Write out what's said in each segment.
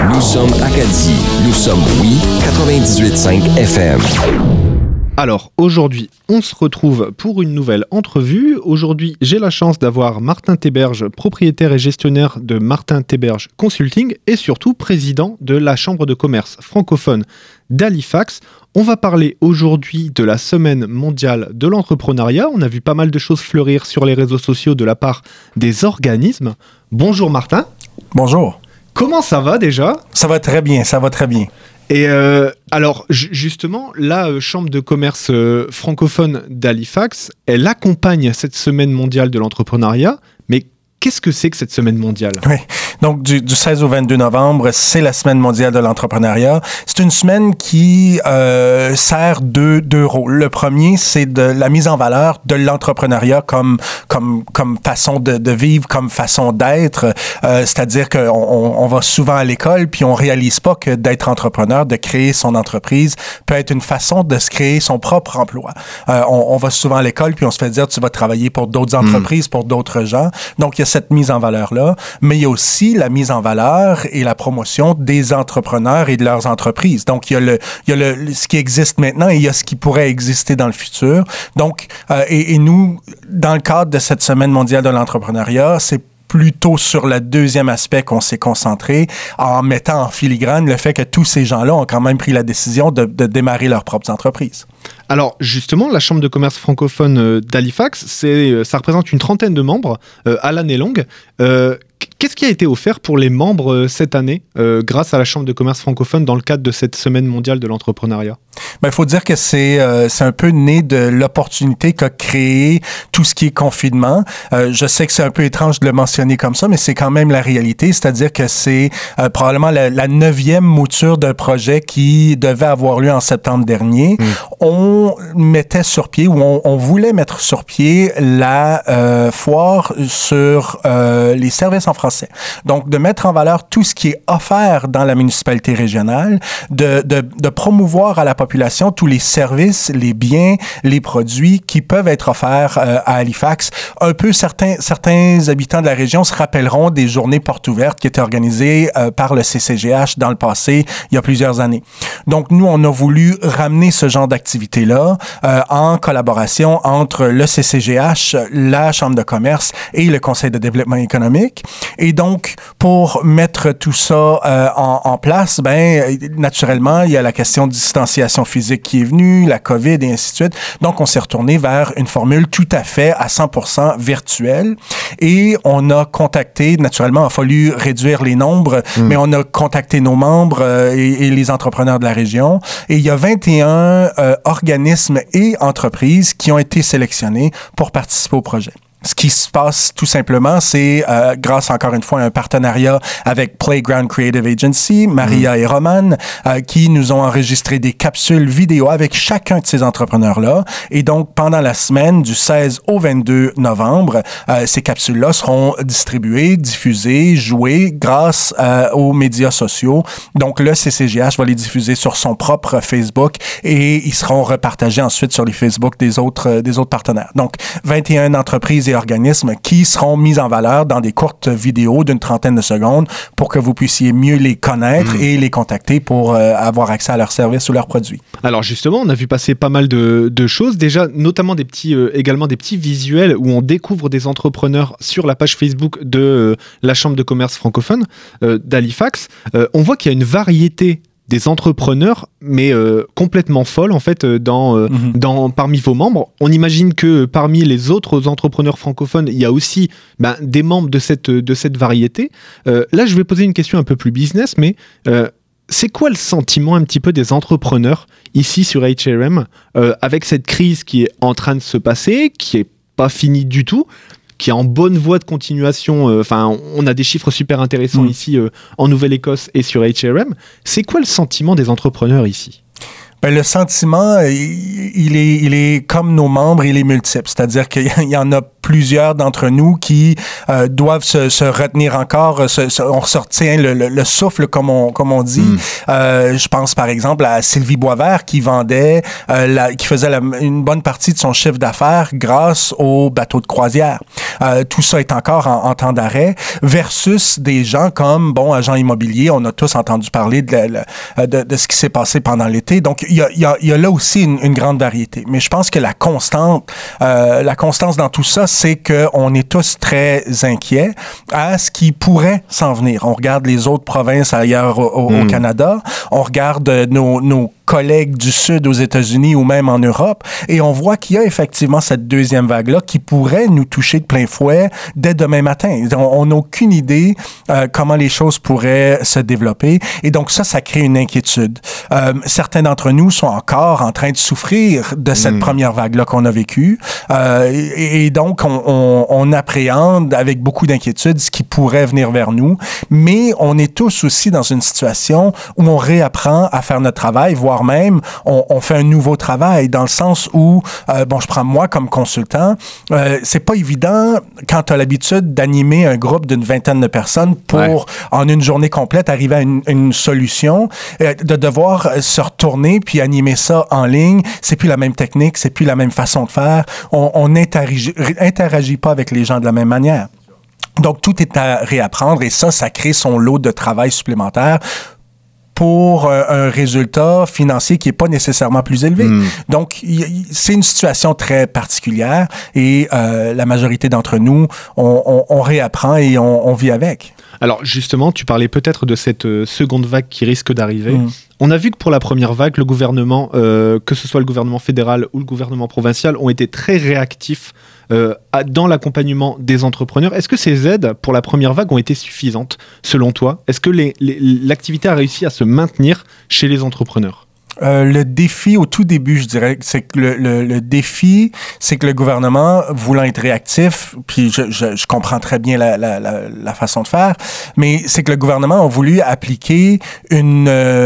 Nous sommes Acadie. Nous sommes Oui 98.5 FM. Alors, aujourd'hui, on se retrouve pour une nouvelle entrevue. Aujourd'hui, j'ai la chance d'avoir Martin Théberge, propriétaire et gestionnaire de Martin Théberge Consulting et surtout président de la Chambre de commerce francophone d'Halifax. On va parler aujourd'hui de la Semaine mondiale de l'entrepreneuriat. On a vu pas mal de choses fleurir sur les réseaux sociaux de la part des organismes. Bonjour Martin. Bonjour. Comment ça va déjà ? Ça va très bien, ça va très bien. Et alors, justement, la Chambre de commerce francophone d'Halifax, elle accompagne cette Semaine mondiale de l'entrepreneuriat, mais qu'est-ce que c'est que cette Semaine mondiale ? Oui, donc du 16 au 22 novembre, c'est la Semaine mondiale de l'entrepreneuriat. C'est une semaine qui sert deux rôles. Le premier, c'est de la mise en valeur de l'entrepreneuriat comme façon de vivre, comme façon d'être. C'est-à-dire qu'on va souvent à l'école, puis on réalise pas que d'être entrepreneur, de créer son entreprise, peut être une façon de se créer son propre emploi. On va souvent à l'école, puis on se fait dire, tu vas travailler pour d'autres entreprises, pour d'autres gens. Donc, il y a cette mise en valeur-là, mais il y a aussi la mise en valeur et la promotion des entrepreneurs et de leurs entreprises. Donc, il y a ce qui existe maintenant et il y a ce qui pourrait exister dans le futur. Donc, et nous, dans le cadre de cette Semaine mondiale de l'entrepreneuriat, c'est plutôt sur le deuxième aspect qu'on s'est concentré en mettant en filigrane le fait que tous ces gens-là ont quand même pris la décision de démarrer leurs propres entreprises. Alors justement, la Chambre de commerce francophone d'Halifax, ça représente une trentaine de membres à l'année longue. Qu'est-ce qui a été offert pour les membres cette année grâce à la Chambre de commerce francophone dans le cadre de cette Semaine mondiale de l'entrepreneuriat ? Il faut dire que c'est un peu né de l'opportunité qu'a créé tout ce qui est confinement. Je sais que c'est un peu étrange de le mentionner comme ça, mais c'est quand même la réalité. C'est-à-dire que c'est probablement la 9e mouture d'un projet qui devait avoir lieu en septembre dernier. On mettait sur pied, ou on voulait mettre sur pied la foire sur les services en français. Donc, de mettre en valeur tout ce qui est offert dans la municipalité régionale, de promouvoir à la population tous les services, les biens, les produits qui peuvent être offerts à Halifax. Un peu, certains habitants de la région se rappelleront des journées portes ouvertes qui étaient organisées par le CCGH dans le passé, il y a plusieurs années. Donc, nous, on a voulu ramener ce genre d'activité-là en collaboration entre le CCGH, la Chambre de commerce et le Conseil de développement économique. Et donc, pour mettre tout ça en place, naturellement, il y a la question de distanciation physique qui est venue, la COVID et ainsi de suite. Donc, on s'est retourné vers une formule tout à fait à 100% virtuelle. Et on a contacté, naturellement, il a fallu réduire les nombres, mais on a contacté nos membres et les entrepreneurs de la région. Et il y a 21 organismes et entreprises qui ont été sélectionnés pour participer au projet. Ce qui se passe tout simplement, c'est grâce encore une fois à un partenariat avec Playground Creative Agency, Maria et Roman, qui nous ont enregistré des capsules vidéo avec chacun de ces entrepreneurs-là. Et donc, pendant la semaine du 16 au 22 novembre, ces capsules-là seront distribuées, diffusées, jouées grâce aux médias sociaux. Donc, le CCGH va les diffuser sur son propre Facebook et ils seront repartagés ensuite sur les Facebook des autres partenaires. Donc, 21 entreprises et organismes qui seront mis en valeur dans des courtes vidéos d'une trentaine de secondes pour que vous puissiez mieux les connaître et les contacter pour avoir accès à leurs services ou leurs produits. Alors justement, on a vu passer pas mal de choses, déjà notamment également des petits visuels où on découvre des entrepreneurs sur la page Facebook de la Chambre de commerce francophone d'Halifax. On voit qu'il y a une variété des entrepreneurs, mais complètement folles en fait parmi vos membres. On imagine que parmi les autres entrepreneurs francophones, il y a aussi des membres de cette variété. Là, je vais poser une question un peu plus business, mais c'est quoi le sentiment un petit peu des entrepreneurs ici sur HRM avec cette crise qui est en train de se passer, qui est pas finie du tout, qui est en bonne voie de continuation. On a des chiffres super intéressants ici en Nouvelle-Écosse et sur HRM. C'est quoi le sentiment des entrepreneurs ici ? Le sentiment, il est comme nos membres, il est multiple. C'est-à-dire qu'il y en a plusieurs d'entre nous qui doivent se retenir encore, on se retient le souffle, comme on dit. Je pense par exemple à Sylvie Boisvert qui vendait, qui faisait une bonne partie de son chiffre d'affaires grâce aux bateaux de croisière. Tout ça est encore en temps d'arrêt, versus des gens comme, agents immobiliers. On a tous entendu parler de ce qui s'est passé pendant l'été. Donc, il y a là aussi une grande variété. Mais je pense que la constance dans tout ça, c'est qu'on est tous très inquiets à ce qui pourrait s'en venir. On regarde les autres provinces ailleurs au Canada, on regarde nos collègues du Sud aux États-Unis ou même en Europe, et on voit qu'il y a effectivement cette deuxième vague-là qui pourrait nous toucher de plein fouet dès demain matin. On n'a aucune idée comment les choses pourraient se développer, et donc ça crée une inquiétude. Certains d'entre nous sont encore en train de souffrir de cette première vague-là qu'on a vécue, et donc on appréhende avec beaucoup d'inquiétude ce qui pourrait venir vers nous, mais on est tous aussi dans une situation où on réapprend à faire notre travail, voire même on fait un nouveau travail, dans le sens où, je prends moi comme consultant, c'est pas évident quand tu as l'habitude d'animer un groupe d'une vingtaine de personnes pour, en une journée complète, arriver à une solution, de devoir se retourner puis animer ça en ligne. C'est plus la même technique, c'est plus la même façon de faire. On n'interagit pas avec les gens de la même manière. Donc, tout est à réapprendre, et ça crée son lot de travail supplémentaire pour un résultat financier qui n'est pas nécessairement plus élevé. Donc, c'est une situation très particulière, et la majorité d'entre nous, on réapprend et on vit avec. Alors justement, tu parlais peut-être de cette seconde vague qui risque d'arriver. On a vu que pour la première vague, le gouvernement, que ce soit le gouvernement fédéral ou le gouvernement provincial, ont été très réactifs dans l'accompagnement des entrepreneurs. Est-ce que ces aides pour la première vague ont été suffisantes, selon toi? Est-ce que l'activité a réussi à se maintenir chez les entrepreneurs? Le défi au tout début, je dirais, c'est que le défi, c'est que le gouvernement, voulant être réactif, puis je comprends très bien la façon de faire, mais c'est que le gouvernement a voulu appliquer une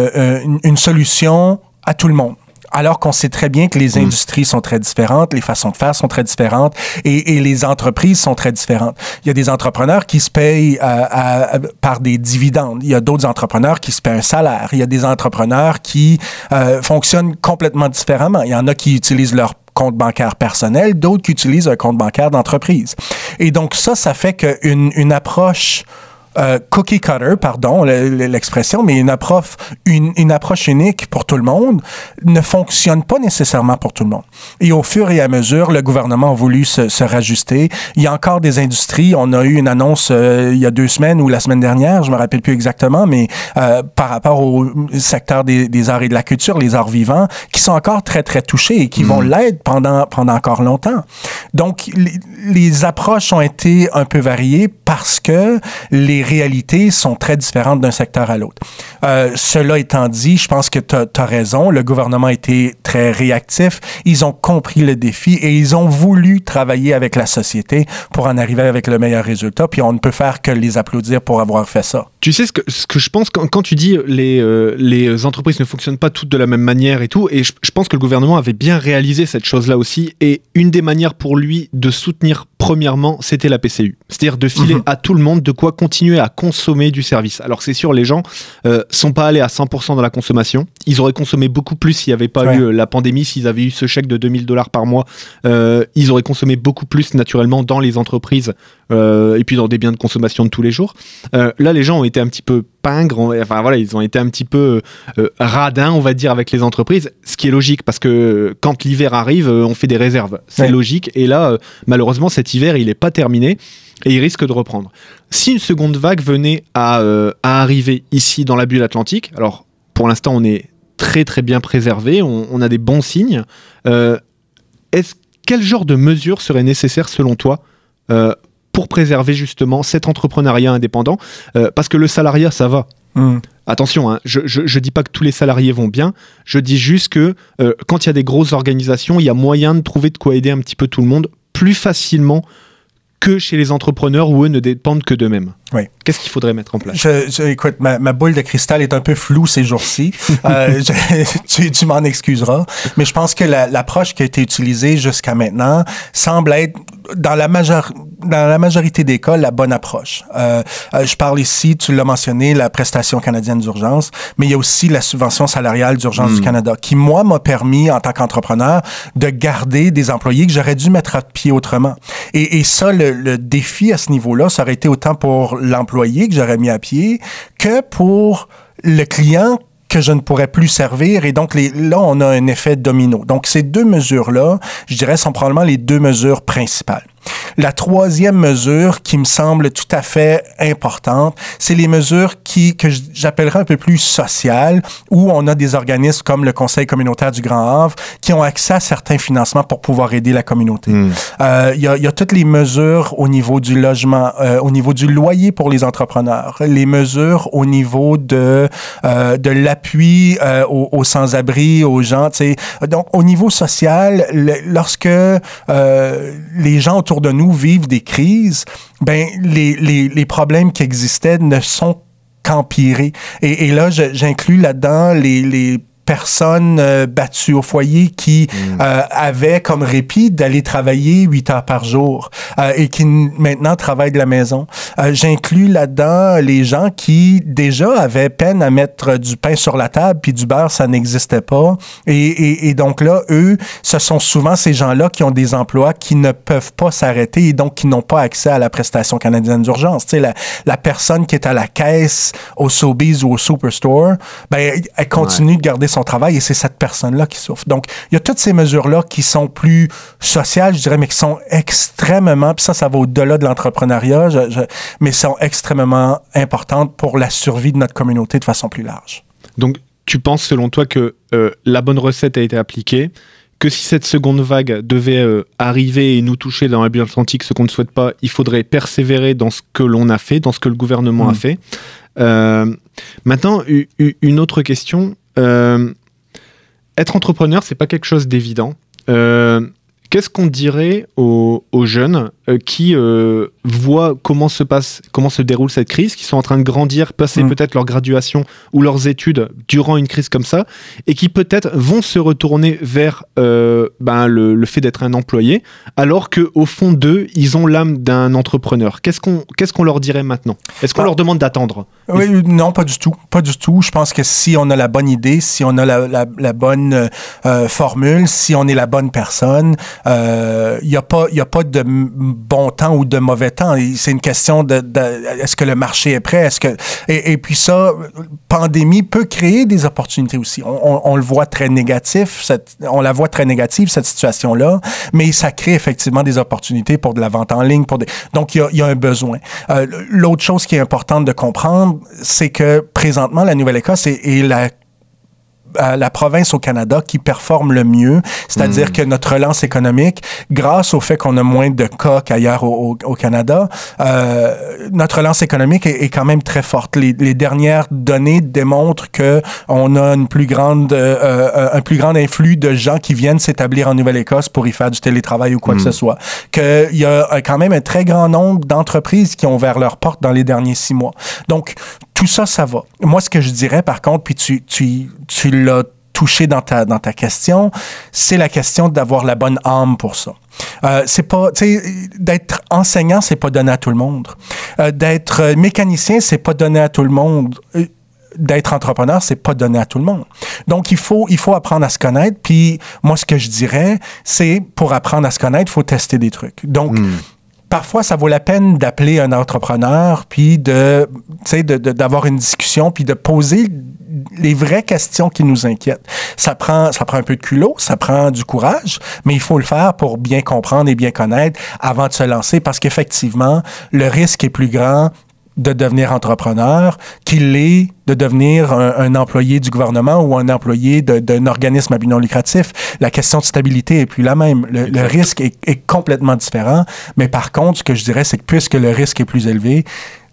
solution à tout le monde. Alors qu'on sait très bien que les industries sont très différentes, les façons de faire sont très différentes, et les entreprises sont très différentes. Il y a des entrepreneurs qui se payent par des dividendes. Il y a d'autres entrepreneurs qui se payent un salaire. Il y a des entrepreneurs qui fonctionnent complètement différemment. Il y en a qui utilisent leur compte bancaire personnel, d'autres qui utilisent un compte bancaire d'entreprise. Et donc ça fait qu'une approche cookie cutter, pardon l'expression, mais une approche unique pour tout le monde ne fonctionne pas nécessairement pour tout le monde. Et au fur et à mesure, le gouvernement a voulu se rajuster. Il y a encore des industries. On a eu une annonce il y a 2 semaines ou la semaine dernière, je me rappelle plus exactement, mais par rapport au secteur des arts et de la culture, les arts vivants, qui sont encore très, très touchés et qui vont l'être pendant encore longtemps. Donc, les approches ont été un peu variées parce que les réalités sont très différentes d'un secteur à l'autre. Cela étant dit, je pense que tu as raison. Le gouvernement a été très réactif. Ils ont compris le défi et ils ont voulu travailler avec la société pour en arriver avec le meilleur résultat. Puis on ne peut faire que les applaudir pour avoir fait ça. Tu sais ce que je pense quand tu dis les entreprises ne fonctionnent pas toutes de la même manière et tout, et je pense que le gouvernement avait bien réalisé cette chose-là aussi, et une des manières pour lui de soutenir premièrement, c'était la PCU. C'est-à-dire de filer à tout le monde de quoi continuer à consommer du service. Alors c'est sûr, les gens sont pas allés à 100% dans la consommation. Ils auraient consommé beaucoup plus s'il n'y avait pas eu la pandémie, s'ils avaient eu ce chèque de $2000 par mois. Ils auraient consommé beaucoup plus naturellement dans les entreprises et puis dans des biens de consommation de tous les jours. Là, les gens ont été un petit peu pingres, ils ont été un petit peu radins, on va dire, avec les entreprises, ce qui est logique, parce que quand l'hiver arrive, on fait des réserves. C'est logique, et là, malheureusement, cet hiver, il n'est pas terminé, et il risque de reprendre. Si une seconde vague venait à arriver ici, dans la bulle atlantique, alors, pour l'instant, on est très, très bien préservé, on a des bons signes. Quel genre de mesures seraient nécessaires, selon toi, pour préserver justement cet entrepreneuriat indépendant, parce que le salariat, ça va. Attention, hein, je dis pas que tous les salariés vont bien, je dis juste que quand il y a des grosses organisations, il y a moyen de trouver de quoi aider un petit peu tout le monde plus facilement que chez les entrepreneurs où eux ne dépendent que d'eux-mêmes. Oui. Qu'est-ce qu'il faudrait mettre en place? Écoute, ma boule de cristal est un peu floue ces jours-ci. Tu m'en excuseras. Mais je pense que l'approche qui a été utilisée jusqu'à maintenant semble être, dans la majorité des cas, la bonne approche. Je parle ici, tu l'as mentionné, la prestation canadienne d'urgence, mais il y a aussi la subvention salariale d'urgence du Canada, qui, moi, m'a permis, en tant qu'entrepreneur, de garder des employés que j'aurais dû mettre à pied autrement. Et ça, le défi à ce niveau-là, ça aurait été autant pour l'employé que j'aurais mis à pied que pour le client que je ne pourrais plus servir. Et donc, là, on a un effet domino. Donc, ces deux mesures-là, je dirais, sont probablement les deux mesures principales. La troisième mesure qui me semble tout à fait importante, c'est les mesures que j'appellerais un peu plus sociales, où on a des organismes comme le Conseil communautaire du Grand Havre qui ont accès à certains financements pour pouvoir aider la communauté. Il y a toutes les mesures au niveau du logement, au niveau du loyer pour les entrepreneurs, les mesures au niveau de l'appui aux sans-abri, aux gens. T'sais. Donc, au niveau social, lorsque les gens autour de nous vivent des crises, ben les problèmes qui existaient ne sont qu'empirés. Et là, j'inclus là-dedans les personnes battues au foyer qui avaient comme répit d'aller travailler 8 heures par jour et qui maintenant travaillent de la maison. J'inclus là-dedans les gens qui déjà avaient peine à mettre du pain sur la table puis du beurre, ça n'existait pas. Et donc là, eux, ce sont souvent ces gens-là qui ont des emplois qui ne peuvent pas s'arrêter et donc qui n'ont pas accès à la prestation canadienne d'urgence. Tu sais, la personne qui est à la caisse au Sobeys ou au Superstore, ben, elle continue de garder son travail et c'est cette personne-là qui souffre. Donc, il y a toutes ces mesures-là qui sont plus sociales, je dirais, mais qui sont extrêmement, puis ça va au-delà de l'entrepreneuriat, mais sont extrêmement importantes pour la survie de notre communauté de façon plus large. Donc, tu penses, selon toi, que la bonne recette a été appliquée, que si cette seconde vague devait arriver et nous toucher dans la bulle atlantique, ce qu'on ne souhaite pas, il faudrait persévérer dans ce que l'on a fait, dans ce que le gouvernement a fait. Maintenant, une autre question. Être entrepreneur, c'est pas quelque chose d'évident. Qu'est-ce qu'on dirait aux jeunes qui voient comment se déroule cette crise, qui sont en train de grandir, passer peut-être leur graduation ou leurs études durant une crise comme ça, et qui peut-être vont se retourner vers le fait d'être un employé, alors qu'au fond d'eux, ils ont l'âme d'un entrepreneur. Qu'est-ce qu'on leur dirait maintenant? Est-ce qu'on leur demande d'attendre? Oui, non, pas du tout. Pas du tout. Je pense que si on a la bonne idée, si on a la bonne formule, si on est la bonne personne, il y a pas de bon temps ou de mauvais temps. C'est une question de est-ce que le marché est prêt? Et puis ça, pandémie peut créer des opportunités aussi. On le voit très négatif, on la voit très négative, cette situation-là, mais ça crée effectivement des opportunités pour de la vente en ligne. Donc, il y a un besoin. L'autre chose qui est importante de comprendre, c'est que présentement, la Nouvelle-Écosse est la province au Canada qui performe le mieux, c'est-à-dire que notre relance économique, grâce au fait qu'on a moins de cas qu'ailleurs au Canada, notre relance économique est quand même très forte. Les dernières données démontrent que on a un plus grand influx de gens qui viennent s'établir en Nouvelle-Écosse pour y faire du télétravail ou quoi que ce soit. Qu'il y a quand même un très grand nombre d'entreprises qui ont ouvert leurs portes dans les derniers 6 mois. Donc, tout ça, ça va. Moi, ce que je dirais, par contre, puis tu l'as touché dans ta question, c'est la question d'avoir la bonne âme pour ça. C'est pas, tu sais, d'être enseignant, c'est pas donné à tout le monde. D'être mécanicien, c'est pas donné à tout le monde. D'être entrepreneur, c'est pas donné à tout le monde. Donc, il faut apprendre à se connaître. Puis, moi, ce que je dirais, c'est pour apprendre à se connaître, il faut tester des trucs. Donc, parfois, ça vaut la peine d'appeler un entrepreneur, puis d'avoir une discussion, puis de poser les vraies questions qui nous inquiètent. Ça prend un peu de culot, ça prend du courage, mais il faut le faire pour bien comprendre et bien connaître avant de se lancer, parce qu'effectivement, le risque est plus grand de devenir entrepreneur qu'il l'est de devenir un employé du gouvernement ou un employé d'un organisme à but non lucratif. La question de stabilité est plus la même. Le risque est complètement différent, mais par contre, ce que je dirais, c'est que puisque le risque est plus élevé,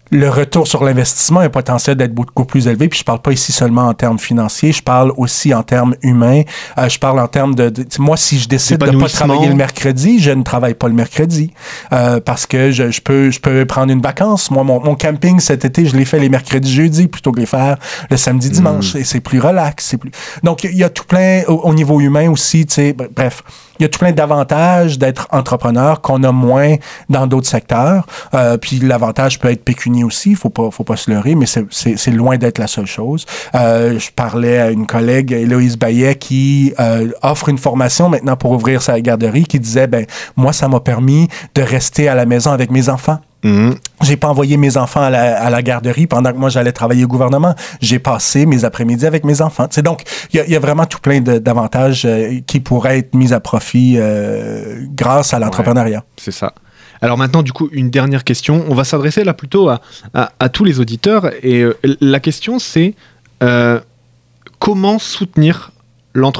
le retour sur l'investissement a un potentiel d'être beaucoup plus élevé. Puis je parle pas ici seulement en termes financiers, je parle aussi en termes humains. Je parle en termes de moi, si je décide de pas travailler le mercredi, je ne travaille pas le mercredi parce que je peux prendre une vacance. Moi, mon camping cet été, je l'ai fait les mercredis, jeudis plutôt que les faire le samedi, dimanche. Et c'est plus relax. Donc, il y a tout plein au niveau humain aussi. Tu sais, bref. Il y a tout plein d'avantages d'être entrepreneur qu'on a moins dans d'autres secteurs. Puis l'avantage peut être pécunier aussi, faut pas se leurrer, mais c'est loin d'être la seule chose. Je parlais à une collègue, Héloïse Bayet, qui offre une formation maintenant pour ouvrir sa garderie, qui disait, moi, ça m'a permis de rester à la maison avec mes enfants. J'ai pas envoyé mes enfants à la garderie pendant que moi j'allais travailler au gouvernement. J'ai passé mes après-midi avec mes enfants. T'sais, donc, il y a vraiment tout plein d'avantages qui pourraient être mis à profit grâce à l'entrepreneuriat. Ouais, c'est ça. Alors maintenant, du coup, une dernière question. On va s'adresser là plutôt à tous les auditeurs. Et la question, c'est comment soutenir l'entrepreneuriat ?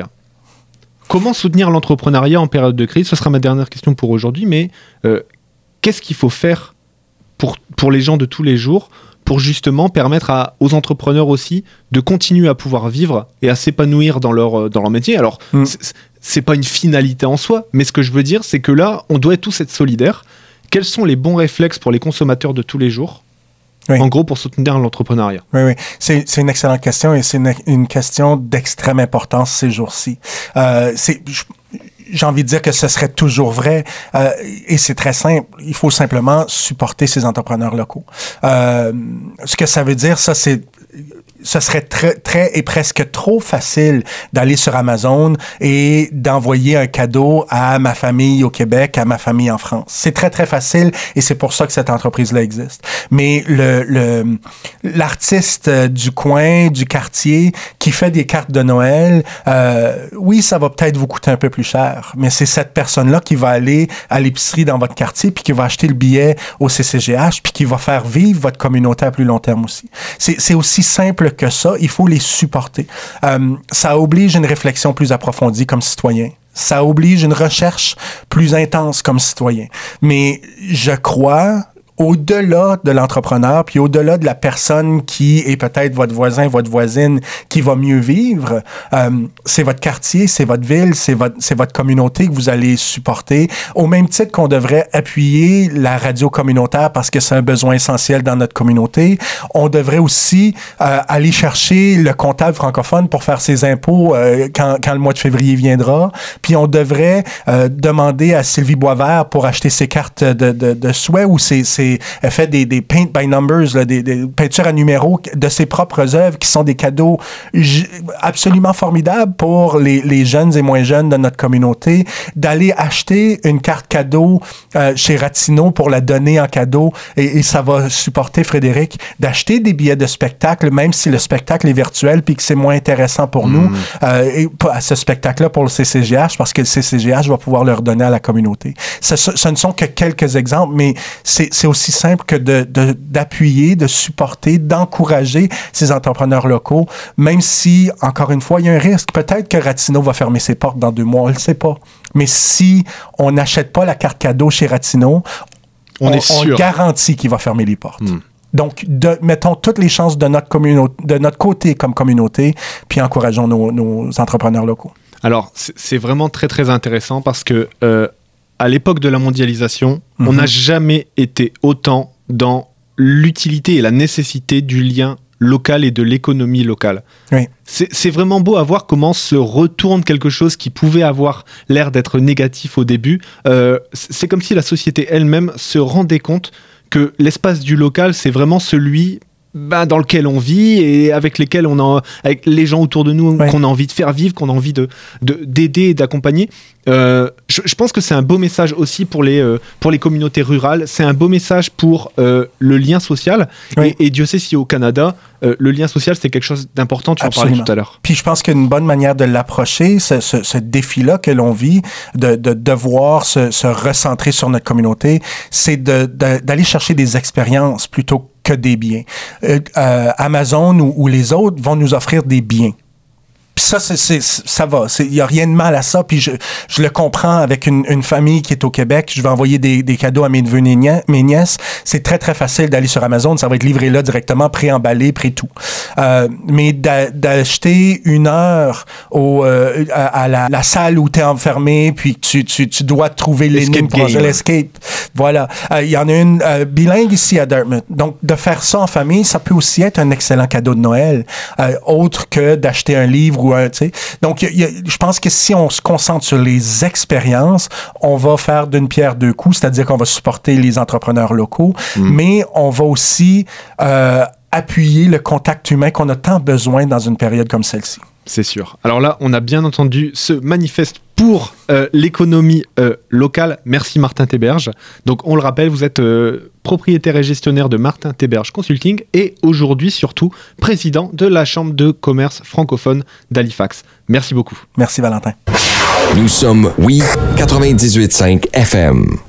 Comment soutenir l'entrepreneuriat en période de crise ? Ce sera ma dernière question pour aujourd'hui, mais qu'est-ce qu'il faut faire pour les gens de tous les jours pour justement permettre aux entrepreneurs aussi de continuer à pouvoir vivre et à s'épanouir dans leur métier ? Alors, c'est pas une finalité en soi, mais ce que je veux dire, c'est que là, on doit tous être solidaires. Quels sont les bons réflexes pour les consommateurs de tous les jours ? Oui. En gros, pour soutenir l'entrepreneuriat. Oui. C'est une excellente question et c'est une question d'extrême importance ces jours-ci. J'ai envie de dire que ce serait toujours vrai et c'est très simple. Il faut simplement supporter ces entrepreneurs locaux. Ce que ça veut dire, ce serait très et presque trop facile d'aller sur Amazon et d'envoyer un cadeau à ma famille au Québec, à ma famille en France. C'est très, très facile et c'est pour ça que cette entreprise-là existe. Mais l'artiste du coin, du quartier, qui fait des cartes de Noël, oui, ça va peut-être vous coûter un peu plus cher, mais c'est cette personne-là qui va aller à l'épicerie dans votre quartier puis qui va acheter le billet au CCGH puis qui va faire vivre votre communauté à plus long terme aussi. C'est aussi simple que ça, il faut les supporter. Ça oblige une réflexion plus approfondie comme citoyen. Ça oblige une recherche plus intense comme citoyen. Mais je crois, au-delà de l'entrepreneur, puis au-delà de la personne qui est peut-être votre voisin, votre voisine, qui va mieux vivre, c'est votre quartier, c'est votre ville, c'est votre communauté que vous allez supporter. Au même titre qu'on devrait appuyer la radio communautaire parce que c'est un besoin essentiel dans notre communauté, on devrait aussi aller chercher le comptable francophone pour faire ses impôts quand le mois de février viendra. Puis on devrait demander à Sylvie Boisvert pour acheter ses cartes de souhait ou elle fait des paint by numbers, là, des peintures à numéros de ses propres œuvres qui sont des cadeaux absolument formidables pour les jeunes et moins jeunes de notre communauté, d'aller acheter une carte cadeau chez Ratineau pour la donner en cadeau et ça va supporter Frédéric, d'acheter des billets de spectacle, même si le spectacle est virtuel puis que c'est moins intéressant pour nous, et à ce spectacle-là pour le CCGH, parce que le CCGH va pouvoir le redonner à la communauté. Ce ne sont que quelques exemples, mais c'est aussi simple que d'appuyer, de supporter, d'encourager ces entrepreneurs locaux, même si, encore une fois, il y a un risque. Peut-être que Ratineau va fermer ses portes dans 2 mois, on ne le sait pas. Mais si on n'achète pas la carte cadeau chez Ratineau, on garantit qu'il va fermer les portes. Donc, mettons toutes les chances de notre côté comme communauté, puis encourageons nos entrepreneurs locaux. Alors, c'est vraiment très, très intéressant parce que à l'époque de la mondialisation, on n'a jamais été autant dans l'utilité et la nécessité du lien local et de l'économie locale. Oui. C'est vraiment beau à voir comment se retourne quelque chose qui pouvait avoir l'air d'être négatif au début. C'est comme si la société elle-même se rendait compte que l'espace du local, c'est vraiment celui dans lequel on vit et avec les gens autour de nous qu'on a envie de faire vivre, qu'on a envie d'aider et d'accompagner. Je pense que c'est un beau message aussi pour les communautés rurales. C'est un beau message pour le lien social. Oui. Et Dieu sait si au Canada, le lien social, c'est quelque chose d'important. Tu en parlais tout à l'heure. Puis je pense qu'une bonne manière de l'approcher, ce défi-là que l'on vit, de devoir se recentrer sur notre communauté, c'est d'aller chercher des expériences plutôt que des biens. Amazon ou les autres vont nous offrir des biens. Puis ça, ça va. Il n'y a rien de mal à ça. Puis je le comprends avec une famille qui est au Québec. Je vais envoyer des cadeaux à mes neveux, mes nièces. C'est très, très facile d'aller sur Amazon. Ça va être livré là directement, pré-emballé, pré-tout. Mais d'acheter une heure à la salle où tu es enfermé, puis tu dois trouver l'énigme pour l'escape. Voilà. Il y en a une bilingue ici à Dartmouth. Donc, de faire ça en famille, ça peut aussi être un excellent cadeau de Noël, autre que d'acheter un livre ou un, tu sais. Donc, je pense que si on se concentre sur les expériences, on va faire d'une pierre deux coups, c'est-à-dire qu'on va supporter les entrepreneurs locaux, mais on va aussi appuyer le contact humain qu'on a tant besoin dans une période comme celle-ci. C'est sûr. Alors là, on a bien entendu ce manifeste pour l'économie locale. Merci Martin Théberge. Donc on le rappelle, vous êtes propriétaire et gestionnaire de Martin Théberge Consulting et aujourd'hui surtout président de la Chambre de commerce francophone d'Halifax. Merci beaucoup. Merci Valentin. Nous sommes 98.5 FM.